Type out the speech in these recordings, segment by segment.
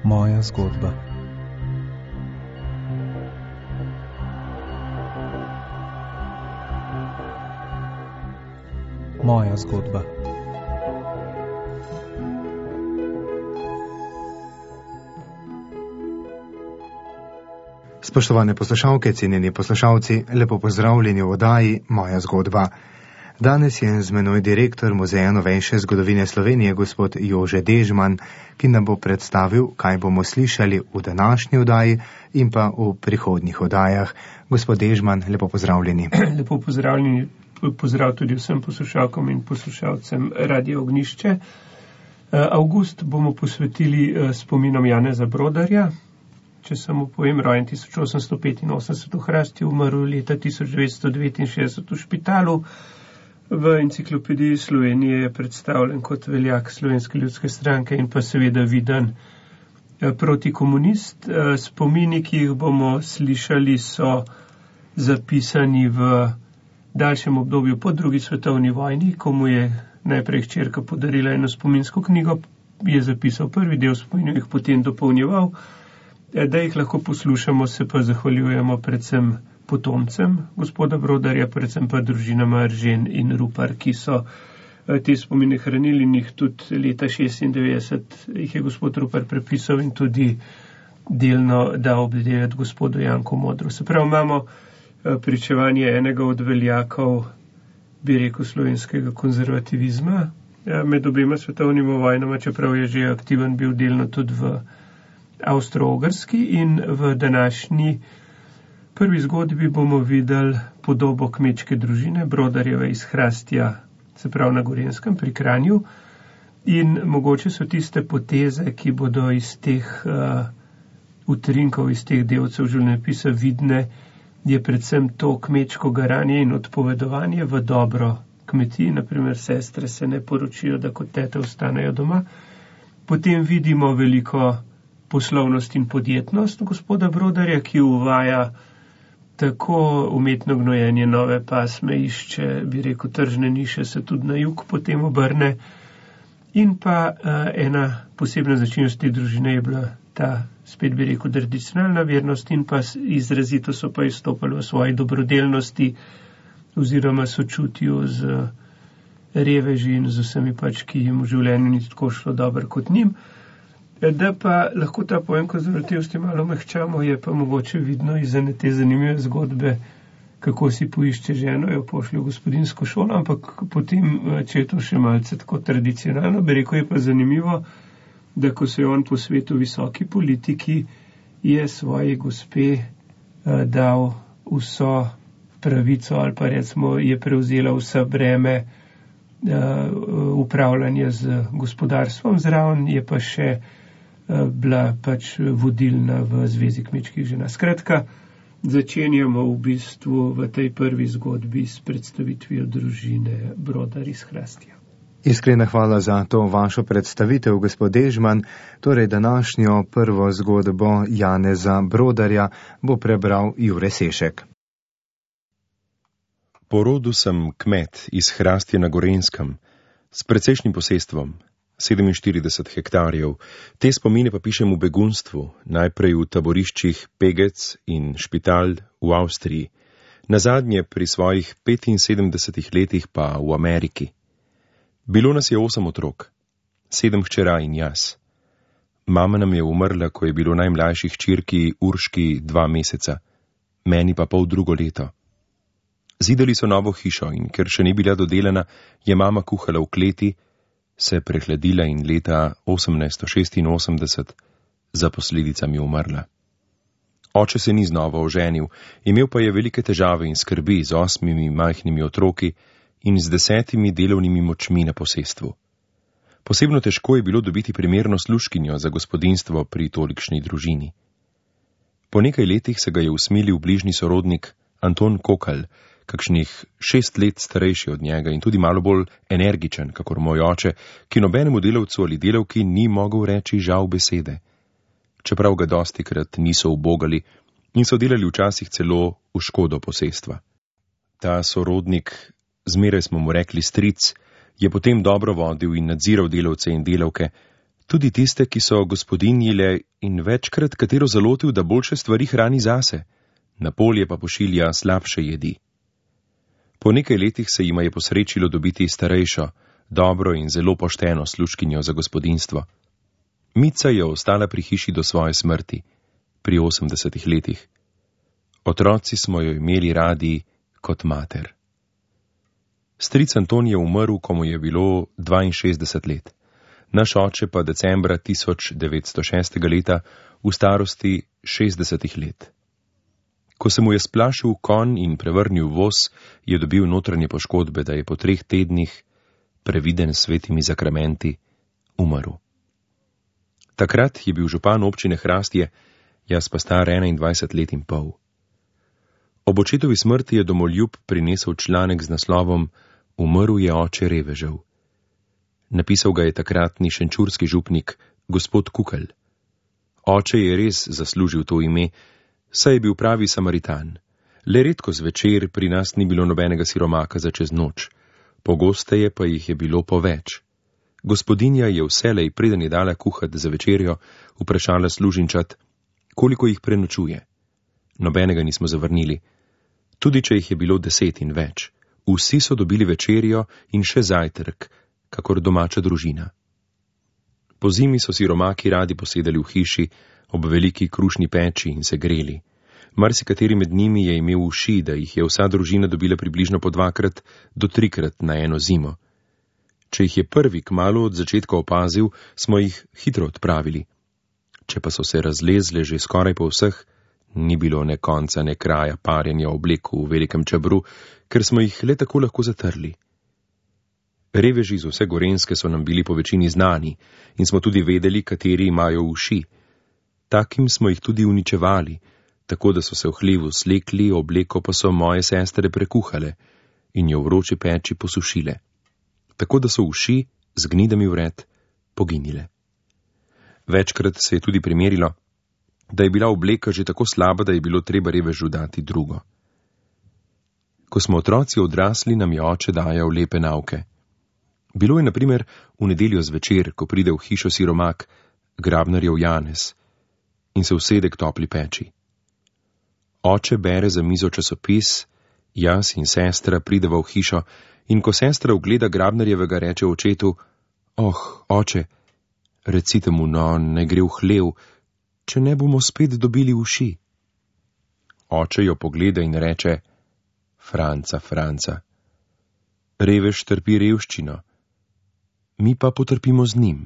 Moja zgodba. Moja zgodba. Spoštovane poslušalke, cenjeni poslušalci, lepo pozdravljeni v oddaji Moja zgodba. Danes je z menoj direktor Muzeja novejše zgodovine Slovenije, gospod Jože Dežman, ki nam bo predstavil, kaj bomo slišali v današnji oddaji in pa v prihodnjih oddajah. Gospod Dežman, lepo pozdravljeni. Lepo pozdravljeni, pozdrav tudi vsem poslušalkom in poslušalcem Radia Ognjišče. Avgust bomo posvetili spominom Janeza Brodarja. Če samo povem, rojen 1885 v Hrasti, umrl leta 1969 v Špitalu. V enciklopediji Slovenije je predstavljen kot veljak Slovenske ljudske stranke in pa seveda viden protikomunist. Spomini, ki jih bomo slišali, so zapisani v daljšem obdobju po drugi svetovni vojni, ko mu je najprej hčerka podarila eno spominsko knjigo, je zapisal prvi del spominov, jih potem dopolnjeval. Da jih lahko poslušamo, se pa zahvaljujemo predvsem potomcem gospoda Brodarja, predvsem pa družinama Eržen in Rupar, ki so te spomine hranili in jih tudi leta 1996 jih je gospod Rupar prepisal in tudi delno dal obdelati gospodu Janku Modru. Se pravi, imamo pričevanje enega od veljakov, bi rekel, slovenskega konzervativizma med obema svetovnima vojnama, čeprav je že aktiven bil delno tudi v Avstro-Ogrski, in v današnji prvi zgodbi bomo videli podobo kmečke družine Brodarjeve iz Hrastja, se pravi na Gorenjskem pri Kranju, in mogoče so tiste poteze, ki bodo iz teh utrinkov, iz teh delcev življenjepisa vidne, je predvsem to kmečko garanje in odpovedovanje v dobro kmetiji. Naprimer, sestre se ne poročijo, da kot tete ostanejo doma. Potem vidimo veliko poslovnost in podjetnost gospoda Brodarja, ki uvaja tako umetno gnojenje, nove pasme, išče, bi rekel, tržne niše, se tudi na jug potem obrne. In pa ena posebna značilnost te družine je bila ta, spet bi rekel, tradicionalna vernost, in pa izrazito so pa izstopali v svoji dobrodelnosti oziroma sočutju z reveži in z vsemi pač, ki jim v življenju ni tako šlo dobro kot njim. Da pa lahko ta pojem konzervativnosti malo mehčamo, je pa mogoče vidno iz ene te zanimive zgodbe, kako si poišče ženo, jo pošlje v gospodinsko šolo, ampak potem, če je to še malce tako tradicionalno, bi rekel, je pa zanimivo, da ko se je on posvetil visoki politiki, je svoji gospe dal vso pravico ali pa recimo je prevzela vsa breme upravljanja z gospodarstvom, zraven je pa še bila pač vodilna v Zvezi kmečkih žena. Skratka, začenjamo v bistvu v tej prvi zgodbi s predstavitvijo družine Brodar iz Hrastja. Iskrena hvala za to vašo predstavitev, gospod Dežman. Torej, današnjo prvo zgodbo Janeza Brodarja bo prebral Jure Sešek. Po rodu sem kmet iz Hrastja na Gorenjskem, s precejšnjim posestvom, 47 hektarjev. Te spomine pa pišem v begunstvu, najprej v taboriščih Pegec in Špital v Avstriji, nazadnje pri svojih 75 letih pa v Ameriki. Bilo nas je 8 otrok, 7 hčera in jaz. Mama nam je umrla, ko je bilo najmlajši hčerki Urški 2 meseca, meni pa 1,5 leta. Zidali so novo hišo in ker še ni bila dodelana, je mama kuhala v kleti, se prehladila in leta 1886 za posledicami umrla. Oče se ni znova oženil, imel pa je velike težave in skrbi z 8 majhnimi otroki in z 10 delovnimi močmi na posestvu. Posebno težko je bilo dobiti primerno služkinjo za gospodinjstvo pri tolikšni družini. Po nekaj letih se ga je usmilil bližnji sorodnik Anton Kokal, kakšnih 6 let starejši od njega in tudi malo bolj energičen, kakor moj oče, ki nobenemu delavcu ali delavki ni mogel reči žal besede. Čeprav ga dostikrat niso ubogali in so delali včasih celo v škodo posestva. Ta sorodnik, zmeraj smo mu rekli stric, je potem dobro vodil in nadziral delavce in delavke, Tudi tiste, ki so gospodinjile in večkrat katero zalotil, da boljše stvari hrani zase, na polje pa pošilja slabše jedi. Po nekaj letih se jima je posrečilo dobiti starejšo, dobro in zelo pošteno služkinjo za gospodinjstvo. Mica je ostala pri hiši do svoje smrti, pri 80 letih. Otroci smo jo imeli radi kot mater. Stric Anton je umrl, ko mu je bilo 62 let. Naš oče pa decembra 1906. leta v starosti 60 let. Ko se mu je splašil konj in prevrnil voz, je dobil notranje poškodbe, da je po 3 tednih, previden s svetimi zakramenti, umrl. Takrat je bil župan občine Hrastje, jaz pa star 21 let in pol. Ob očetovi smrti je domoljub prinesel članek z naslovom Umrl je oče revežev. Napisal ga je takratni šenčurski župnik gospod Kukelj. Oče je res zaslužil to ime, saj je bil pravi Samaritan. Le redko zvečer pri nas ni bilo nobenega siromaka za čez noč, pogosteje pa jih je bilo po več. Gospodinja je vselej, preden je dala kuhat za večerjo, vprašala služinčat, koliko jih prenočuje. Nobenega nismo zavrnili, tudi če jih je bilo 10 in več. Vsi so dobili večerjo in še zajtrk, kakor domača družina. Po zimi so siromaki radi posedali v hiši, ob veliki krušni peči in se greli. Marsikateri med njimi je imel uši, da jih je vsa družina dobila približno po 2 do 3 na eno zimo. Če jih je prvi kmalu od začetka opazil, smo jih hitro odpravili. Če pa so se razlezle že skoraj po vseh, ni bilo ne konca, ne kraja parjenja obleku v velikem čebru, ker smo jih le tako lahko zatrli. Reveži iz vse Gorenjske so nam bili po večini znani in smo tudi vedeli, kateri imajo uši. Takim smo jih tudi uničevali, tako da so se v hlevu slekli, obleko pa so moje sestre prekuhale in jo v vroči peči posušile. Tako da so uši z gnidami vred poginile. Večkrat se je tudi primerilo, da je bila obleka že tako slaba, da je bilo treba revežu dati drugo. Ko smo otroci odrasli, nam je oče dajal lepe nauke. Bilo je na primer v nedeljo zvečer, ko pride v hišo siromak, Grabnarjev Janez, in se usede k topli peči. Oče bere za mizo časopis, jaz in sestra prideva v hišo, in ko sestra ugleda Grabnarjevega, reče očetu, oče, recite mu, no, ne gre v hlev, če ne bomo spet dobili uši. Oče jo pogleda in reče, Franca, revež trpi revščino, mi pa potrpimo z njim.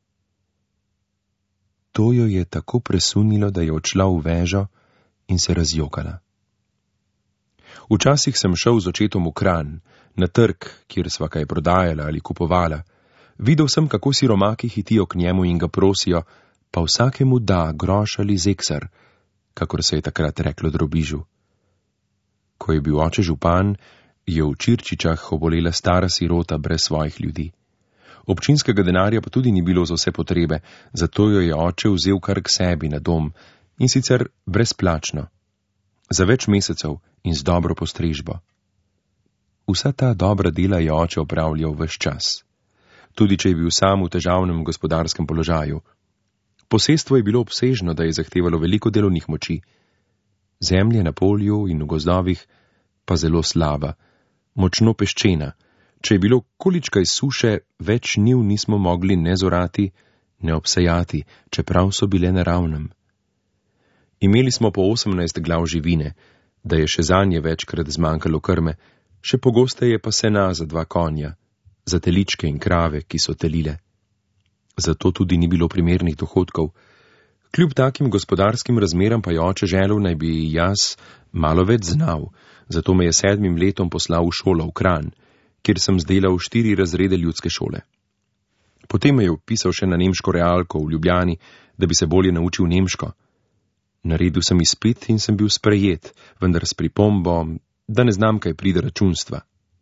To jo je tako presunilo, da je odšla v vežo in se razjokala. Včasih sem šel z očetom v Kranj, na trg, kjer sva kaj prodajala ali kupovala. Videl sem, kako siromaki hitijo k njemu in ga prosijo, pa vsakemu da groš ali zeksar, kakor se je takrat reklo drobižu. Ko je bil oče župan, je v Čirčičah obolela stara sirota brez svojih ljudi. Občinskega denarja pa tudi ni bilo za vse potrebe, zato jo je oče vzel kar k sebi na dom, in sicer brezplačno, za več mesecev in z dobro postrežbo. Vsa ta dobra dela je oče opravljal ves čas, tudi če je bil sam v težavnem gospodarskem položaju. Posestvo je bilo obsežno, da je zahtevalo veliko delovnih moči. Zemlje na polju in v gozdovih pa zelo slaba, močno peščena. Če je bilo količkaj suše, več njiv nismo mogli ne zorati, ne obsejati, čeprav so bile na ravnem. Imeli smo po 18 glav živine, da je še zanje večkrat zmanjkalo krme, še pogosteje pa sena za 2 konja, za teličke in krave, ki so telile. Zato tudi ni bilo primernih dohodkov. Kljub takim gospodarskim razmeram pa je oče želel, naj bi jaz malo več znal, zato me je 7. letom poslal v šolo v Kranj, kjer sem zdelal 4 razrede ljudske šole. Potem me je vpisal še na nemško realko v Ljubljani, da bi se bolje naučil nemško. Naredil sem izpit in sem bil sprejet, vendar s pripombo, da ne znam kaj pride računstva.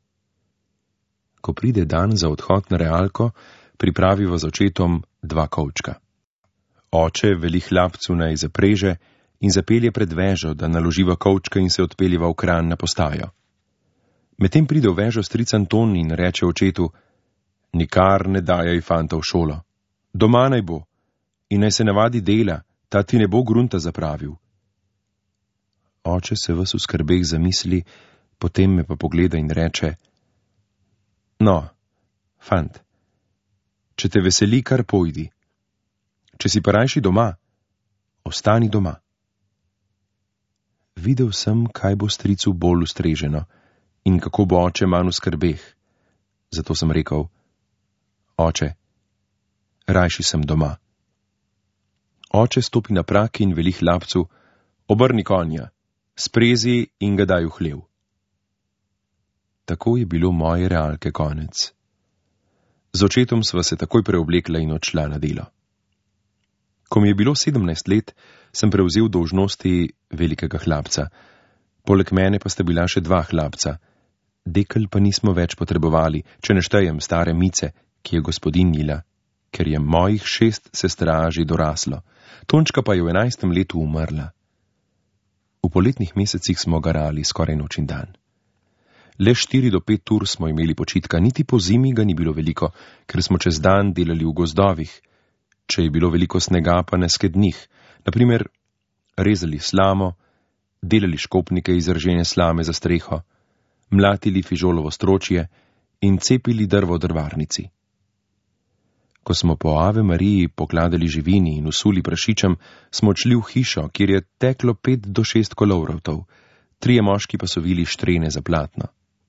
Ko pride dan za odhod na realko, pripraviva z očetom 2 kovčka. Oče veli hlapcu naj zapreže in zapelje pred vežo, da naloživa kovčka in se odpeljeva v Kranj na postajo. Medtem pride v vežo stric Anton in reče očetu, nikar ne dajaj fanta v šolo, Doma naj bo in naj se navadi dela, ta ti ne bo grunta zapravil. Oče se ves v skrbeh zamisli, potem me pa pogleda in reče: No, fant, če te veseli, kar pojdi. Če si pa rajši doma, ostani doma. Videl sem, kaj bo stricu bolj ustreženo in kako bo oče manj v skrbeh. Zato sem rekel: Oče, rajši sem doma. Oče stopi na prak in veli hlapcu: Obrni konja, sprezi in ga daj v hlev. Tako je bilo moje realke konec. Z očetom sva se takoj preoblekla in odšla na delo. Ko mi je bilo 17 let, sem prevzel dolžnosti velikega hlapca. Poleg mene pa sta bila še 2 hlapca. Dekel pa nismo več potrebovali, če ne štejem stare Mice, ki je gospodinjila, ker je mojih 6 sestra že doraslo. Tončka pa je v 11. letu umrla. V poletnih mesecih smo garali skoraj noč in dan. Le 4 do 5 ur smo imeli počitka, niti po zimi ga ni bilo veliko, ker smo čez dan delali v gozdovih. Če je bilo veliko snega, pa na skednih, naprimer rezali slamo, delali škopnike iz ržene slame za streho, mlatili fižolovo stročje in cepili drvo v drvarnici. Ko smo po Ave Mariji pokladali živini in usuli prašičem, smo odšli v hišo, kjer je teklo 5 do 6 kolovratov, 3 moški pa so vili štrene za platno.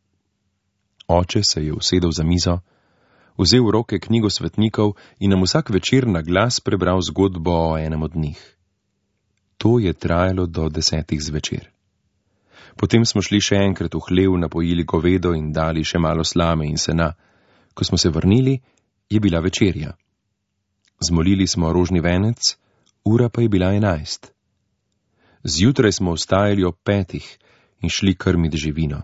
Oče se je usedel za mizo, vzel v roke knjigo svetnikov in nam vsak večer na glas prebral zgodbo o enem od njih. To je trajalo do 10 zvečer. Potem smo šli še enkrat v hlev, napojili govedo in dali še malo slame in sena. Ko smo se vrnili, je bila večerja. Zmolili smo rožni venec, ura pa je bila 11. Zjutraj smo vstajali ob 5 in šli krmiti živino.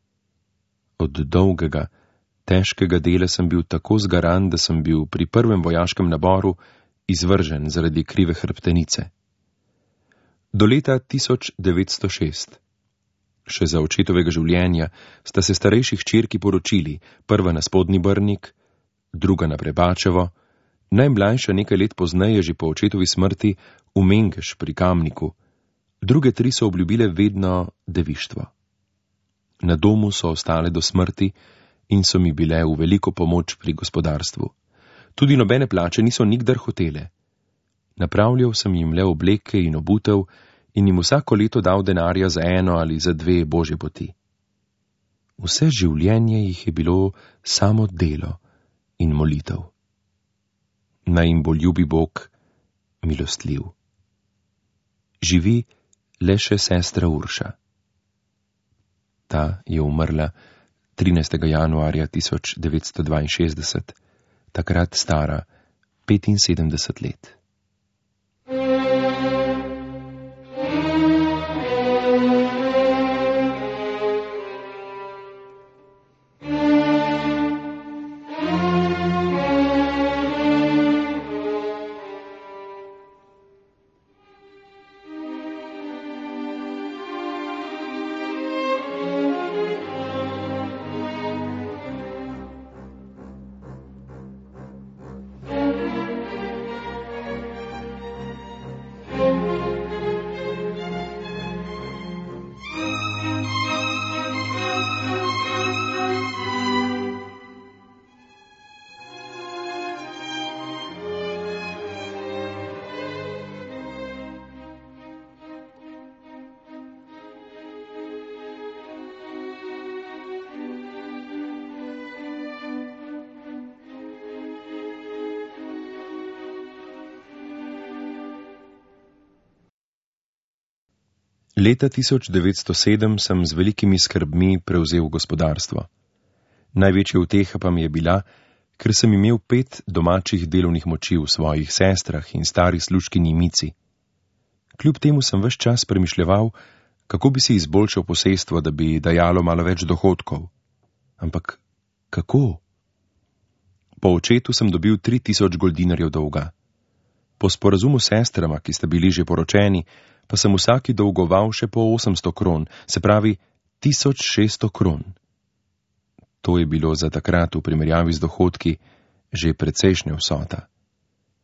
Od dolgega, težkega dela sem bil tako zgaran, da sem bil pri prvem vojaškem naboru izvržen zaradi krive hrbtenice. Do leta 1906. Še za očetovega življenja sta se starejši hčerki poročili, prva na Spodnji Brnik, druga na Prebačevo, najmlajša nekaj let pozneje, že po očetovi smrti, v Mengeš pri Kamniku, druge 3 so obljubile vedno devištvo. Na domu so ostale do smrti in so mi bile v veliko pomoč pri gospodarstvu. Tudi nobene plače niso nikdar hotele. Napravljal sem jim le obleke in obutev in jim vsako leto dal denarja za 1 ali za 2 božje poti. Vse življenje jih je bilo samo delo in molitev. Naj jim bo ljubi Bog milostljiv. Živi le še sestra Urša. Ta je umrla 13. januarja 1962, takrat stara 75 let. Leta 1907 sem z velikimi skrbmi prevzel gospodarstvo. Največja uteha pa mi je bila, ker sem imel 5 domačih delovnih moči v svojih sestrah in stari služkinji Mici. Kljub temu sem ves čas premišljeval, kako bi si izboljšal posestvo, da bi dajalo malo več dohodkov. Ampak kako? Po očetu sem dobil 3000 goldinarjev dolga. Po sporazumu s sestrama, ki sta bili že poročeni, pa sem vsaki dolgoval še po 800 kron, se pravi 1600 kron. To je bilo za takrat v primerjavi z dohodki že precejšnja vsota.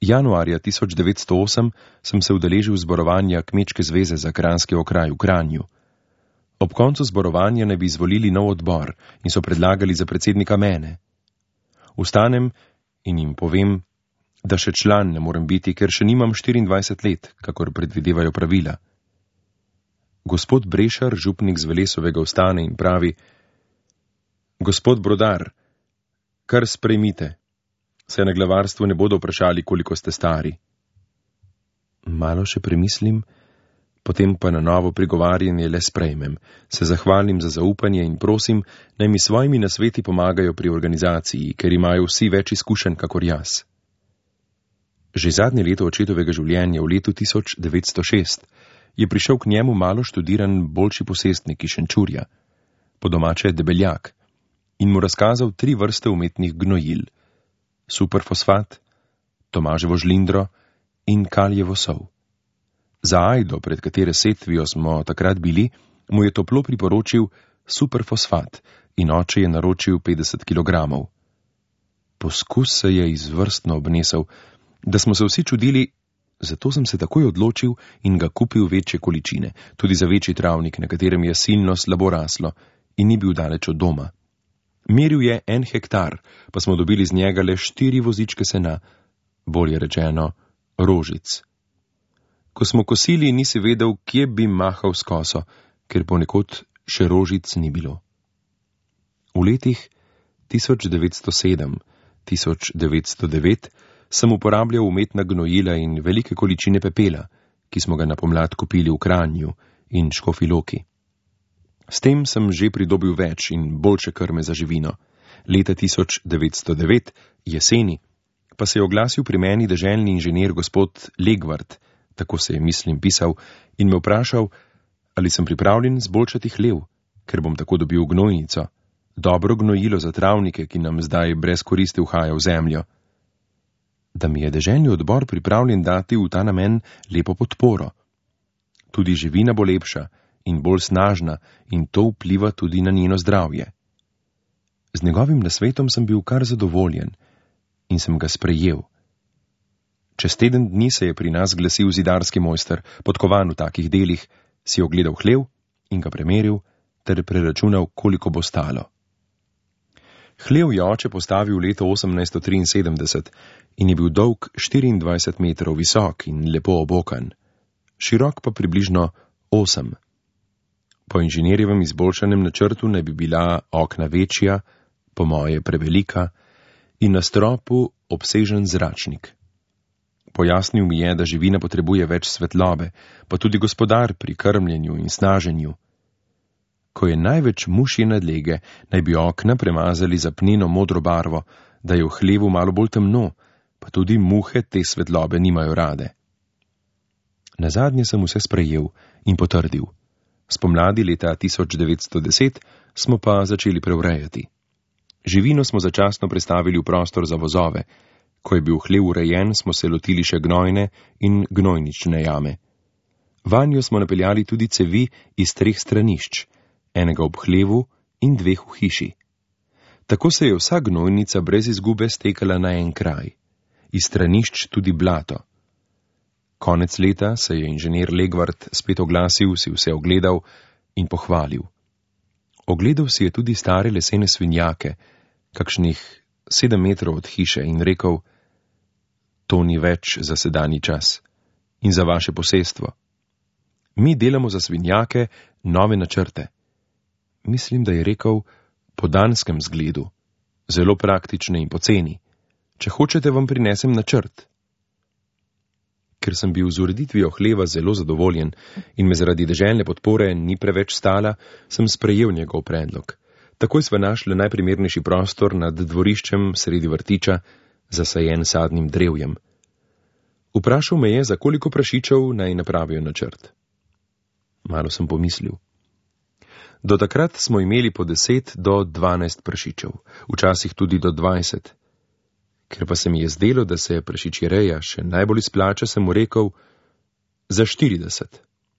Januarja 1908 sem se udeležil zborovanja Kmečke zveze za kranjski okraj v Kranju. Ob koncu zborovanja naj bi izvolili nov odbor in so predlagali za predsednika mene. Vstanem in jim povem, da še član ne morem biti, ker še nimam 24 let, kakor predvidevajo pravila. Gospod Brešar, župnik z Velesovega, vstane in pravi: Gospod Brodar, kar sprejmite. Se na glavarstvu ne bodo vprašali, koliko ste stari. Malo še premislim, potem pa na novo prigovarjanje le sprejmem, se zahvalim za zaupanje in prosim, naj mi svojimi nasveti pomagajo pri organizaciji, ker imajo vsi več izkušenj kakor jaz. Že zadnje leto očetovega življenja, v letu 1906, je prišel k njemu malo študiran boljši posestnik iz Šenčurja, po domače Debeljak, in mu razkazal 3 vrste umetnih gnojil: superfosfat, Tomaževo žlindro in kaljevo sol. Za ajdo, pred katere setvijo smo takrat bili, mu je toplo priporočil superfosfat in oče je naročil 50 kilogramov. Poskus se je izvrstno obnesel, da smo se vsi čudili, zato sem se takoj odločil in ga kupil večje količine, tudi za večji travnik, na katerem je silno slabo raslo in ni bil daleč od doma. Meril je 1 hektar, pa smo dobili z njega le 4 vozičke sena, bolje rečeno, rožic. Ko smo kosili, nisi vedel, kje bi mahal s koso, ker ponekod še rožic ni bilo. V letih 1907, 1909 sem uporabljal umetna gnojila in velike količine pepela, ki smo ga na pomlad kupili v Kranju in Škofji Loki. S tem sem že pridobil več in boljše krme za živino. Leta 1909, jeseni, pa se je oglasil pri meni deželni inženir gospod Legvart, tako se je, mislim, pisal, in me vprašal, ali sem pripravljen zboljšati hlev, ker bom tako dobil gnojnico, dobro gnojilo za travnike, ki nam zdaj brez koristi uhaja v zemljo. Da mi je deželni odbor pripravljen dati v ta namen lepo podporo. Tudi živina bo lepša in bolj snažna in to vpliva tudi na njeno zdravje. Z njegovim nasvetom sem bil kar zadovoljen in sem ga sprejel. Čez teden dni se je pri nas glasil zidarski mojster, podkovan v takih delih, si ogledal hlev in ga premeril ter preračunal, koliko bo stalo. Hlev je oče postavil leta 1873 in je bil dolg 24 metrov visok in lepo obokan, širok pa približno 8. Po inženirjevem izboljšanem načrtu naj bi bila okna večja, po moje prevelika, in na stropu obsežen zračnik. Pojasnil mi je, da živina potrebuje več svetlobe, pa tudi gospodar pri krmljenju in snaženju. Ko je največ mušje nadlege, naj bi okna premazali za apneno modro barvo, da je v hlevu malo bolj temno, pa tudi muhe te svetlobe nimajo rade. Nazadnje sem vse sprejel in potrdil. Spomladi leta 1910 smo pa začeli preurejati. Živino smo začasno prestavili v prostor za vozove. Ko je bil hlev urejen, smo se lotili še gnojne in gnojnične jame. Vanjo smo napeljali tudi cevi iz 3 stranišč, enega ob hlevu in 2 v hiši. Tako se je vsa gnojnica brez izgube stekala na en kraj. Iz stranišč tudi blato. Konec leta se je inženir Legvart spet oglasil, si vse ogledal in pohvalil. Ogledal si je tudi stare lesene svinjake, kakšnih 7 metrov od hiše, in rekel: to ni več za sedanji čas in za vaše posestvo. Mi delamo za svinjake nove načrte. Mislim, da je rekel po danskem zgledu, zelo praktične in poceni. Če hočete, vam prinesem načrt. Ker sem bil z ureditvijo hleva zelo zadovoljen in me zaradi deželne podpore ni preveč stala, sem sprejel njegov predlog. Takoj sva našli najprimernejši prostor nad dvoriščem sredi vrtiča, zasajen sadnim drevjem. Vprašal me je, za koliko prašičev naj napravijo načrt. Malo sem pomislil. Do takrat smo imeli po 10 do 12 prašičev, včasih tudi do 20. Ker pa se mi je zdelo, da se prašičje reja še najbolj izplača, sem mu rekel: za 40.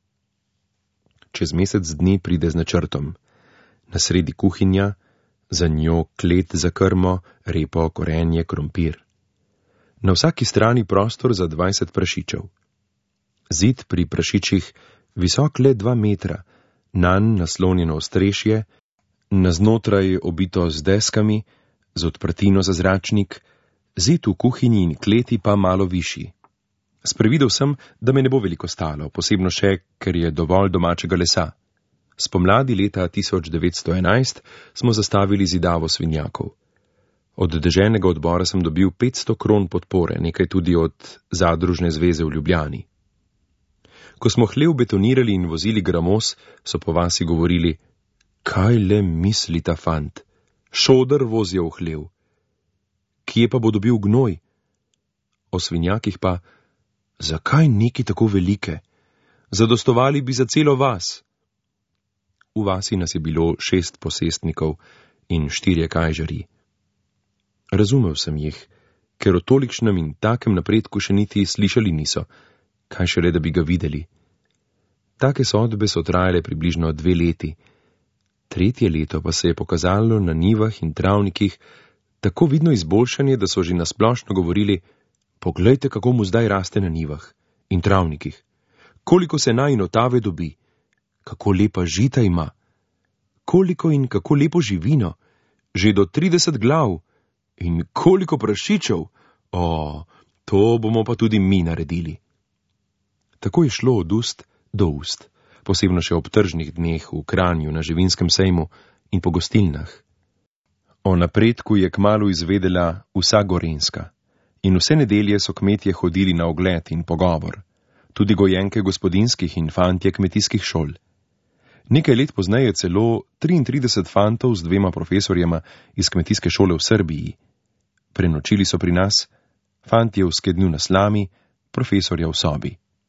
Čez mesec dni pride z načrtom. Na sredi kuhinja, za njo klet za krmo, repo, korenje, krompir. Na vsaki strani prostor za 20 prašičev. Zid pri prašičih visok le 2 metra, nanj naslonjeno ostrešje, naznotraj obito z deskami, z odprtino za zračnik, zid v kuhinji in kleti pa malo višji. Sprevidel sem, da me ne bo veliko stalo, posebno še, ker je dovolj domačega lesa. Spomladi leta 1911 smo zastavili zidavo svinjakov. Od deželnega odbora sem dobil 500 kron podpore, nekaj tudi od Zadružne zveze v Ljubljani. Ko smo hlev betonirali in vozili gramos, so po vasi govorili: kaj le misli ta fant, šoder vozijo v hlev. Kje pa bo dobil gnoj? O svinjakih pa: zakaj neki tako velike? Zadostovali bi za celo vas. V vasi nas je bilo 6 posestnikov in 4 kajžarji. Razumel sem jih, ker o tolikšnem in takem napredku še niti slišali niso, kaj šele, da bi ga videli. Take sodbe so trajale približno 2 leti. 3. leto pa se je pokazalo na njivah in travnikih tako vidno izboljšanje, da so že nasplošno govorili: poglejte, kako mu zdaj raste na njivah in travnikih, koliko se naj in otave dobi, kako lepa žita ima, koliko in kako lepo živino, že do 30 glav in koliko prašičev, to bomo pa tudi mi naredili. Tako je šlo od ust do ust, posebno še ob tržnih dneh v Kranju na živinskem sejmu in po gostilnah. O napredku je kmalu izvedela vsa Gorenjska in vse nedelje so kmetje hodili na ogled in pogovor, tudi gojenke gospodinskih in fantje kmetijskih šol. Nekaj let pozneje celo 33 fantov z 2 profesorjema iz kmetijske šole v Srbiji. Prenočili so pri nas, fantje v skednju na slami, profesorja v sobi.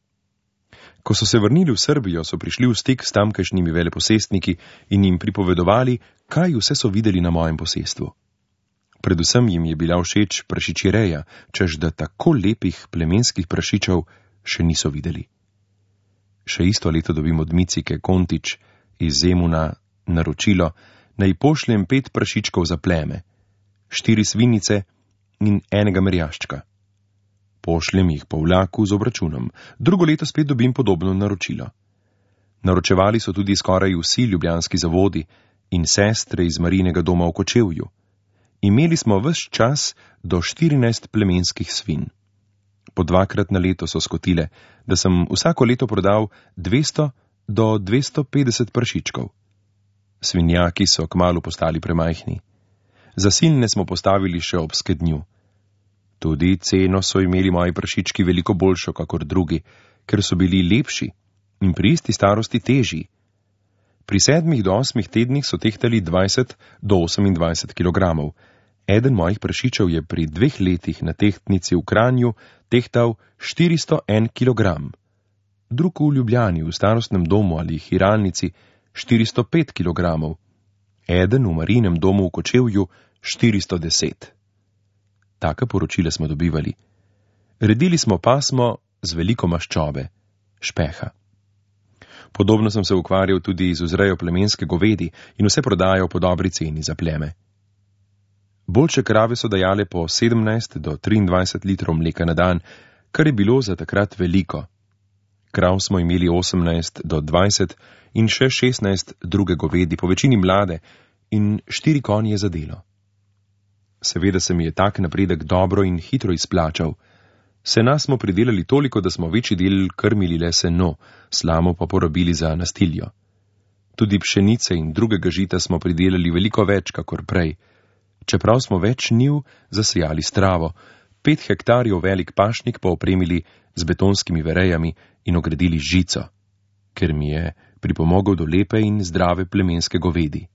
Ko so se vrnili v Srbijo, so prišli v stik s tamkajšnjimi veleposestniki in jim pripovedovali, kaj vse so videli na mojem posestvu. Predvsem jim je bila všeč prašičjereja, čež da tako lepih plemenskih prašičev še niso videli. Še isto leto dobim od Micike Kontič iz Zemuna naročilo, naj pošljem 5 prašičkov za pleme, 4 svinice in 1 merjaščka. Pošljem jih po vlaku z obračunom. Drugo leto spet dobim podobno naročilo. Naročevali so tudi skoraj vsi ljubljanski zavodi in sestre iz Marijinega doma v Kočevju. Imeli smo ves čas do 14 plemenskih svin. Po 2-krat na leto so skotile, da sem vsako leto prodal 200 do 250 prašičkov. Svinjaki so kmalu postali premajhni. Zasilne smo postavili še ob skednju. Tudi ceno so imeli moji prašički veliko boljšo kakor drugi, ker so bili lepši in pri isti starosti težji. Pri 7 do 8 tednih so tehtali 20 do 28 kilogramov. Eden mojih prašičev je pri 2 letih na tehtnici v Kranju tehtal 401 kilogram. Drug v Ljubljani v starostnem domu ali hiralnici 405 kilogramov. Eden v Marijinem domu v Kočevju 410. Taka poročila smo dobivali. Redili smo pasmo z veliko maščobe, špeha. Podobno sem se ukvarjal tudi z vzrejo plemenske govedi in vse prodajal po dobri ceni za pleme. Boljše krave so dajale po 17 do 23 litrov mleka na dan, kar je bilo za takrat veliko. Krav smo imeli 18 do 20 in še 16 druge govedi, po večini mlade, in 4 konje za delo. Seveda se mi je tak napredek dobro in hitro izplačal. Sena smo pridelali toliko, da smo večji del krmili le seno, slamo pa porabili za nastiljo. Tudi pšenice in drugega žita smo pridelali veliko več, kakor prej. Čeprav smo več njiv zasejali s travo, 5 hektarjev velik pašnik pa opremili z betonskimi verejami in ogradili žico, ker mi je pripomogel do lepe in zdrave plemenske govedi.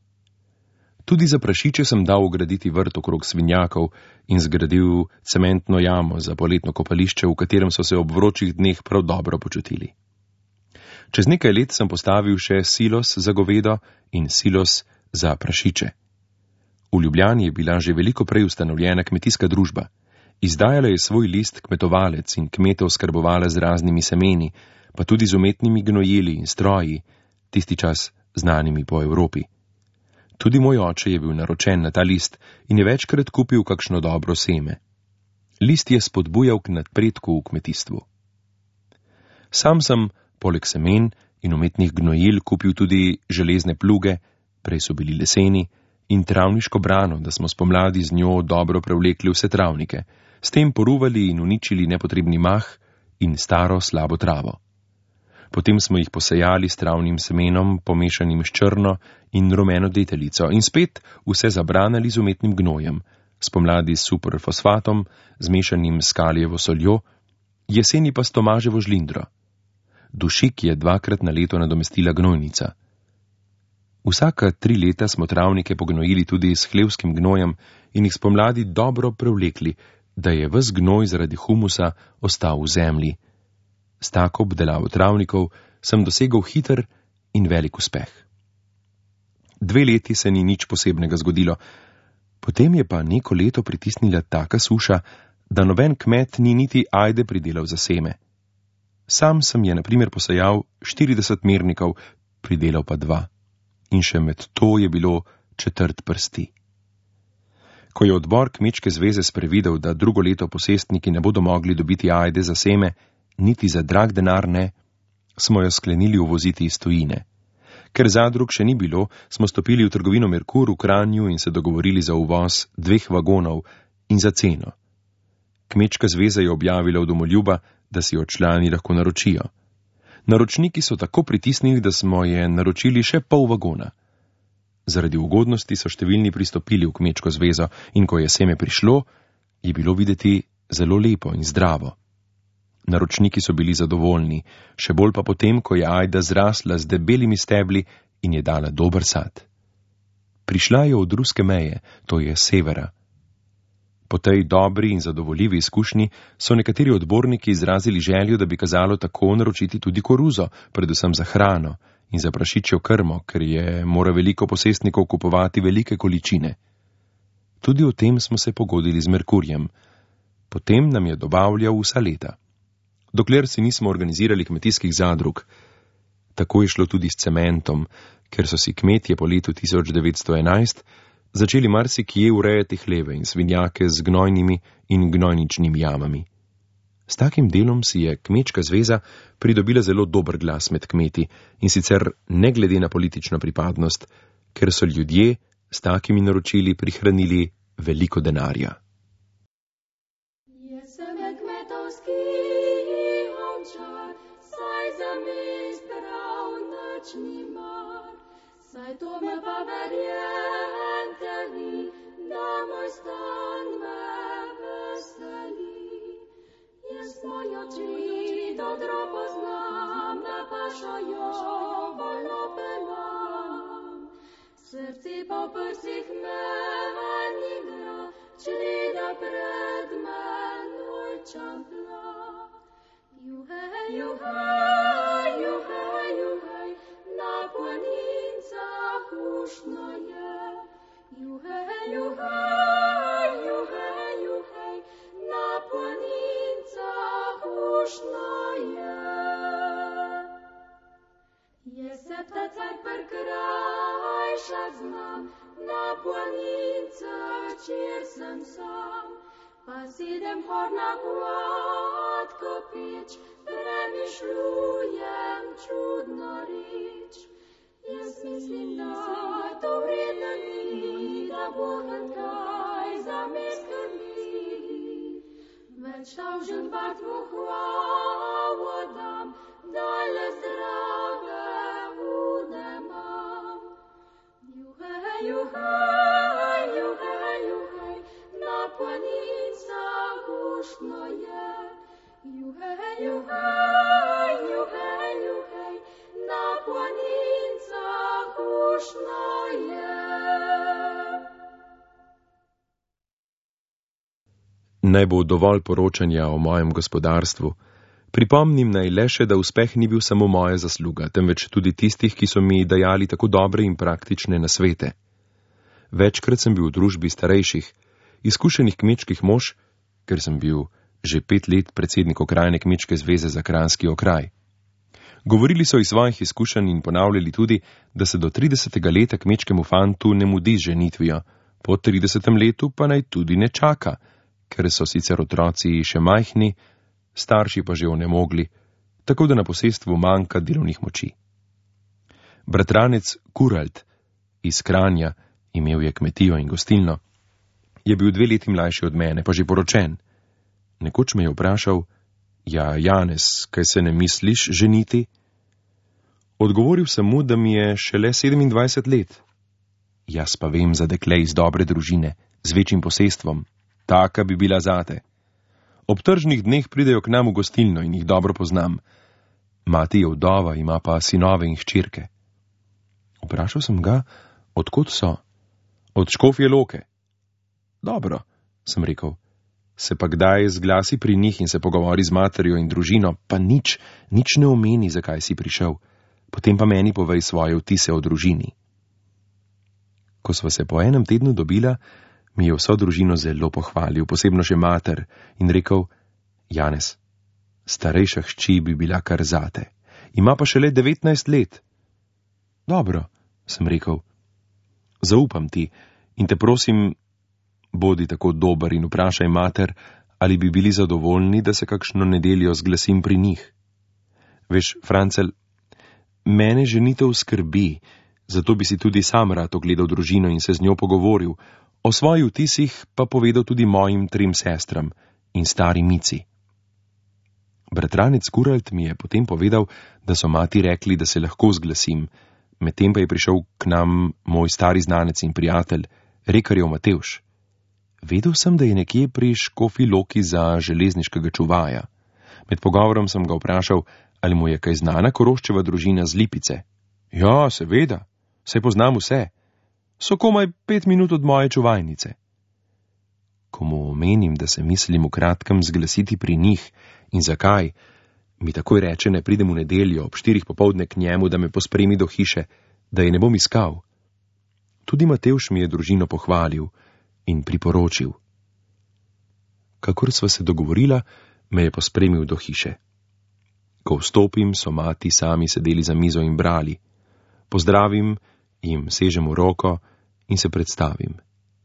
Tudi za prašiče sem dal ograditi vrt okrog svinjakov in zgradil cementno jamo za poletno kopališče, v katerem so se ob vročih dneh prav dobro počutili. Čez nekaj let sem postavil še silos za govedo in silos za prašiče. V Ljubljani je bila že veliko prej ustanovljena kmetijska družba. Izdajala je svoj list Kmetovalec in kmete oskrbovala z raznimi semeni, pa tudi z umetnimi gnojili in stroji, tisti čas znanimi po Evropi. Tudi moj oče je bil naročen na ta list in je večkrat kupil kakšno dobro seme. List je spodbujal k napredku v kmetijstvu. Sam sem, poleg semen in umetnih gnojil, kupil tudi železne pluge, prej so bili leseni, in travniško brano, da smo spomladi z njo dobro prevlekli vse travnike, s tem poruvali in uničili nepotrebni mah in staro slabo travo. Potem smo jih posejali s travnim semenom, pomešanim s črno in rumeno deteljico, in spet vse zabranali z umetnim gnojem, spomladi s superfosfatom, zmešanim s kalijevo soljo, jeseni pa s tomaževo žlindro. Dušik je 2krat na leto nadomestila gnojnica. Vsaka 3 leta smo travnike pognojili tudi s hlevskim gnojem in jih spomladi dobro prevlekli, da je ves gnoj zaradi humusa ostal v zemlji. S tako obdelavo travnikov sem dosegel hiter in velik uspeh. 2 leti se ni nič posebnega zgodilo, potem je pa neko leto pritisnila taka suša, da noben kmet ni niti ajde pridelal za seme. Sam sem je na primer posejal 40 mernikov, pridelal pa 2. In še med to je bilo 1/4 prsti. Ko je odbor Kmečke zveze sprevidel, da drugo leto posestniki ne bodo mogli dobiti ajde za seme, niti za drag denar ne, smo jo sklenili uvoziti iz tujine. Ker zadrug še ni bilo, smo stopili v trgovino Merkur v Kranju in se dogovorili za uvoz 2 vagonov in za ceno. Kmečka zveza je objavila v Domoljuba, da si jo člani lahko naročijo. Naročniki so tako pritisnili, da smo je naročili še pol vagona. Zaradi ugodnosti so številni pristopili v Kmečko zvezo in ko je seme prišlo, je bilo videti zelo lepo in zdravo. Naročniki so bili zadovoljni, še bolj pa potem, ko je ajda zrasla z debelimi stebli in je dala dober sad. Prišla je od ruske meje, to je severa. Po tej dobri in zadovoljivi izkušnji so nekateri odborniki izrazili željo, da bi kazalo tako naročiti tudi koruzo, predvsem za hrano in za prašičjo krmo, ker je mora veliko posestnikov kupovati velike količine. Tudi o tem smo se pogodili z Merkurjem. Potem nam je dobavljal vsa leta. Dokler si nismo organizirali kmetijskih zadrug. Tako je šlo tudi s cementom, ker so si kmetje po letu 1911 začeli marsikje urejati hleve in svinjake z gnojnimi in gnojničnimi jamami. S takim delom si je Kmečka zveza pridobila zelo dober glas med kmeti, in sicer ne glede na politično pripadnost, ker so ljudje s takimi naročili prihranili veliko denarja. Saj to me pa verjente vi, da moj stan me veseli. Jaz mojo oči dobro poznam, da pašajo voljno pelam. Srce po prsih men igra, čreda pred menoj čampla. Juhej, juhej, juhej, juhej, na planincah ušno je. Juhej, juhej, juhej, juhej, na planincah ušno je. Je se ptacar prekrajšat znam, na planincah, kjer sem sam. Pa sidem horna gladko peč, premišljujem čudno reč. Jaz mislim, da to vredno ni, da Bohem kaj za me skrbi. Več tavžen bart mu hvalo dam, da le zdrave vode mam. Juhej, juhej, juhej, juhej, na planicah ušno je. Juhej, juhej, juhej, juhej, na planicah ušno je. Naj bo dovolj poročanja o mojem gospodarstvu. Pripomnim naj le še, da uspeh ni bil samo moja zasluga, temveč tudi tistih, ki so mi dajali tako dobre in praktične nasvete. Večkrat sem bil v družbi starejših, izkušenih kmečkih mož, ker sem bil že 5 let predsednik okrajne Kmečke zveze za Kranjski okraj. Govorili so iz svojih izkušenj in ponavljali tudi, da se do 30. leta kmečkemu fantu ne mudi z ženitvijo, po 30. letu pa naj tudi ne čaka, ker so sicer otroci še majhni, starši pa že onemogli, tako da na posestvu manjka delovnih moči. Bratranec Kuralt iz Kranja, imel je kmetijo in gostilno, je bil 2 leti mlajši od mene, pa že poročen. Nekoč me je vprašal: ja, Janez, kaj se ne misliš ženiti? Odgovoril sem mu, da mi je šele 27 let. Jaz pa vem za dekle iz dobre družine, z večjim posestvom. Taka bi bila zate. Ob tržnih dneh pridejo k nam v gostilno in jih dobro poznam. Mati je vdova, ima pa sinove in hčerke. Vprašal sem ga, odkot so. Od Škofje Loke. Dobro, sem rekel. Se pa kdaj zglasi pri njih in se pogovori z materjo in družino, pa nič ne omeni, zakaj si prišel. Potem pa meni povej svoje vtise o družini. Ko sva se po enem tednu dobila, mi je vso družino zelo pohvalil, posebno še mater, in rekel: Janez, starejša hči bi bila kar zate. Ima pa šele 19 let. Dobro, sem rekel. Zaupam ti in te prosim, bodi tako dober in vprašaj mater, ali bi bili zadovoljni, da se kakšno nedeljo zglasim pri njih. Veš, Francel, mene ženitev skrbi, zato bi si tudi sam rad ogledal družino in se z njo pogovoril, o svojih vtisih pa povedal tudi mojim 3 sestram in stari Mici. Bratranec Kuralt mi je potem povedal, da so mati rekli, da se lahko zglasim, medtem pa je prišel k nam moj stari znanec in prijatelj, rekarjev Matevž. Vedel sem, da je nekje pri Škofji Loki za železniškega čuvaja. Med pogovorom sem ga vprašal, ali mu je kaj znana Koroščeva družina z Lipice. Ja, seveda, saj poznam vse. So komaj 5 minut od moje čuvajnice. Ko mu omenim, da se mislim v kratkem zglasiti pri njih in zakaj, mi takoj reče, ne pridem v nedeljo ob 4 popoldne k njemu, da me pospremi do hiše, da je ne bom iskal. Tudi Matevž mi je družino pohvalil in priporočil. Kakor sva se dogovorila, me je pospremil do hiše. Ko vstopim, so mati sami sedeli za mizo in brali. Pozdravim, jim sežem v roko in se predstavim.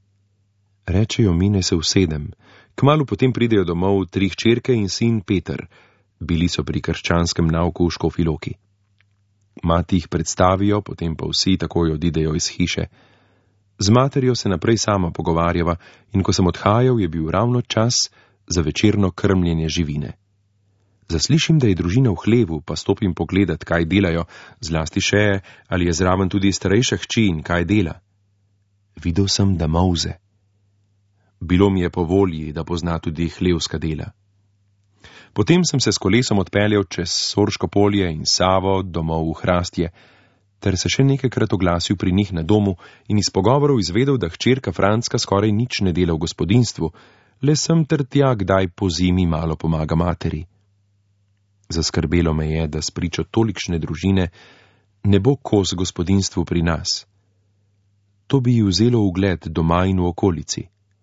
Rečejo mi, naj se usedem. Kmalu potem pridejo domov 3 hčerke in sin Peter. Bili so pri krščanskem nauku v Škofji Loki. Mati jih predstavijo, potem pa vsi takoj odidejo iz hiše. Z materjo se naprej sama pogovarjava in ko sem odhajal, je bil ravno čas za večerno krmljenje živine. Zaslišim, da je družina v hlevu, pa stopim pogledat, kaj delajo, zlasti še, ali je zraven tudi starejša hči in kaj dela. Videl sem, da molze. Bilo mi je po volji, da pozna tudi hlevska dela. Potem sem se s kolesom odpeljal čez Sorško polje in Savo domov v Hrastje, ter se še nekajkrat oglasil pri njih na domu in iz pogovorov izvedel, da hčerka Francka skoraj nič ne dela v gospodinstvu, le sem ter tja kdaj po zimi malo pomaga materi. Zaskrbelo me je, da spričo tolikšne družine ne bo kos gospodinstvu pri nas. To bi ji vzelo ugled doma in v okolici.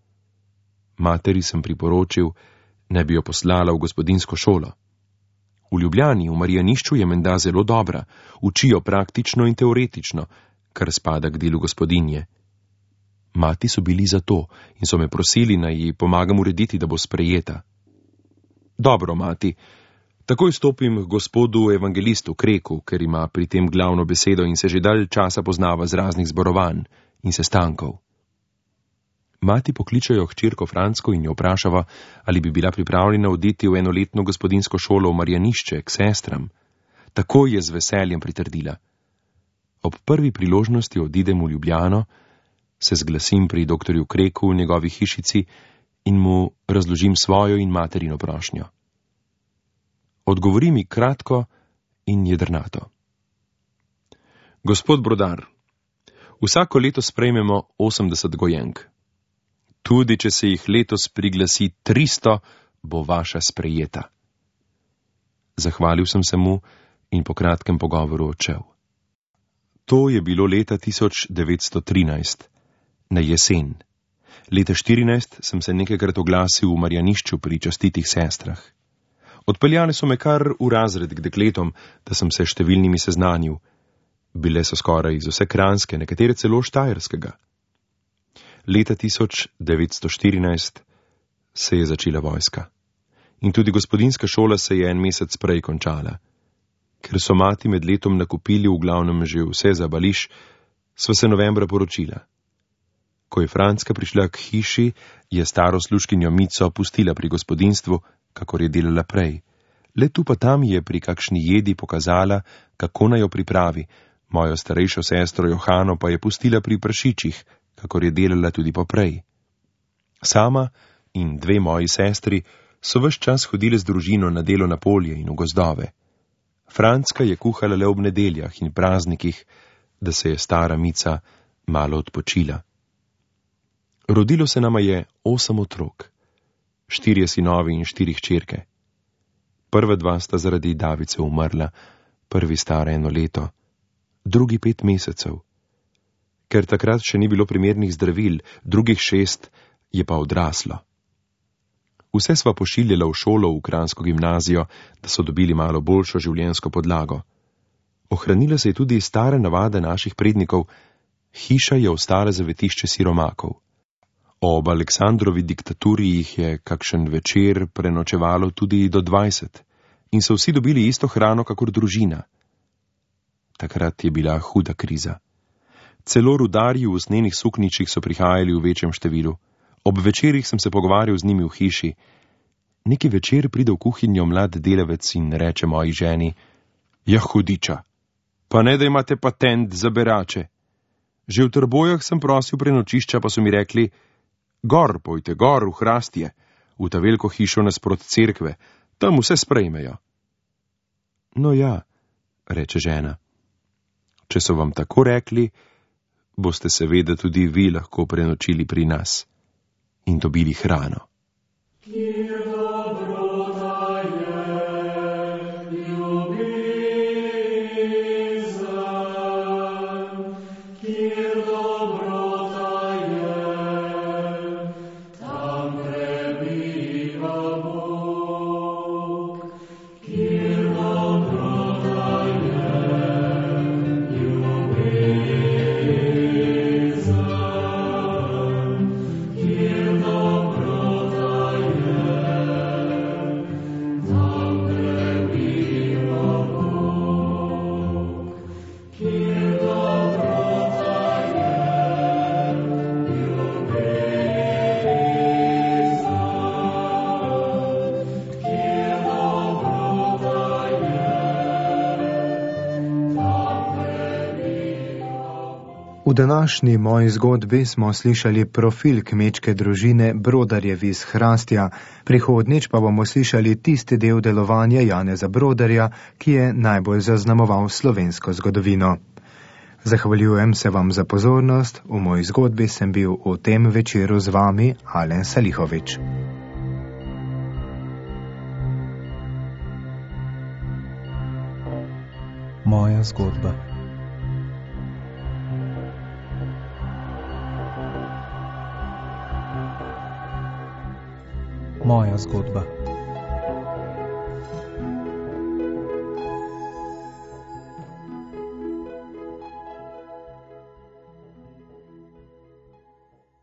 Materi sem priporočil, naj bi jo poslala v gospodinsko šolo. V Ljubljani, v Marjanišču je menda zelo dobra, učijo praktično in teoretično, kar spada k delu gospodinje. Mati so bili za to in so me prosili, naj ji pomagam urediti, da bo sprejeta. Dobro, mati, takoj stopim k gospodu evangelistu Kreku, ker ima pri tem glavno besedo in se že dalj časa poznava z raznih zborovanj in sestankov. Mati pokličajo hčerko Francko in jo vprašava, ali bi bila pripravljena oditi v enoletno gospodinsko šolo v Marjanišče k sestram. Tako je z veseljem pritrdila. Ob prvi priložnosti odidem v Ljubljano, se zglasim pri doktorju Kreku v njegovi hišici in mu razložim svojo in materino prošnjo. Odgovori mi kratko in jedrnato. Gospod Brodar, vsako leto sprejmemo 80 gojenk. Tudi če se jih letos priglasi 300, bo vaša sprejeta. Zahvalil sem se mu in po kratkem pogovoru odšel. To je bilo leta 1913, na jesen. Leta 14 sem se nekajkrat oglasil v Marjanišču pri častitih sestrah. Odpeljali so me kar v razred k dekletom, da sem se številnimi seznanil. Bile so skoraj iz vse Kranjske, nekatere celo Štajerskega. Leta 1914 se je začela vojska. In tudi gospodinjska šola se je en mesec prej končala. Ker so mati med letom nakupili v glavnem že vse za bališ, sva se novembra poročila. Ko je Franska prišla k hiši, je staro služkinjo Mico pustila pri gospodinstvu, kakor je delala prej. Le tu pa tam je pri kakšni jedi pokazala, kako naj jo pripravi, mojo starejšo sestro Johano pa je pustila pri prašičih, kakor je delala tudi poprej. Sama in dve moji sestri so ves čas hodile z družino na delo na polje in v gozdove. Franska je kuhala le ob nedeljah in praznikih, da se je stara Mica malo odpočila. Rodilo se nama je 8 otrok, 4 sinovi in 4 hčerke. Prva 2 sta zaradi davice umrla, prvi star 1 leto, drugi 5 mesecev. Ker takrat še ni bilo primernih zdravil, drugih 6 je pa odraslo. Vse sva pošiljala v šolo v kranjsko gimnazijo, da so dobili malo boljšo življenjsko podlago. Ohranila se je tudi stara navada naših prednikov, hiša je ostala zavetišče siromakov. Ob Aleksandrovi diktaturi jih je kakšen večer prenočevalo tudi do 20 in so vsi dobili isto hrano kakor družina. Takrat je bila huda kriza. Celo rudarji v usnenih sukničih so prihajali v večjem številu. Ob večerih sem se pogovarjal z njimi v hiši. Neki večer pride v kuhinjo mlad delavec in reče moji ženi: "Ja, hudiča, pa ne da imate patent za berače. Že v Trbojah sem prosil prenočišča, pa so mi rekli: Gor, pojte gor, v Hrastje, v ta veliko hišo nasprot cerkve, tam vse sprejmejo." "No ja," reče žena, "če so vam tako rekli, boste seveda tudi vi lahko prenočili pri nas in dobili hrano." V današnji moji zgodbi smo slišali profil kmečke družine Brodarjev iz Hrastja, prihodnjič pa bomo slišali tisti del delovanja Janeza Brodarja, ki je najbolj zaznamoval slovensko zgodovino. Zahvaljujem se vam za pozornost, v moji zgodbi sem bil v tem večeru z vami Alen Salihovič. Moja zgodba. Moja zgodba.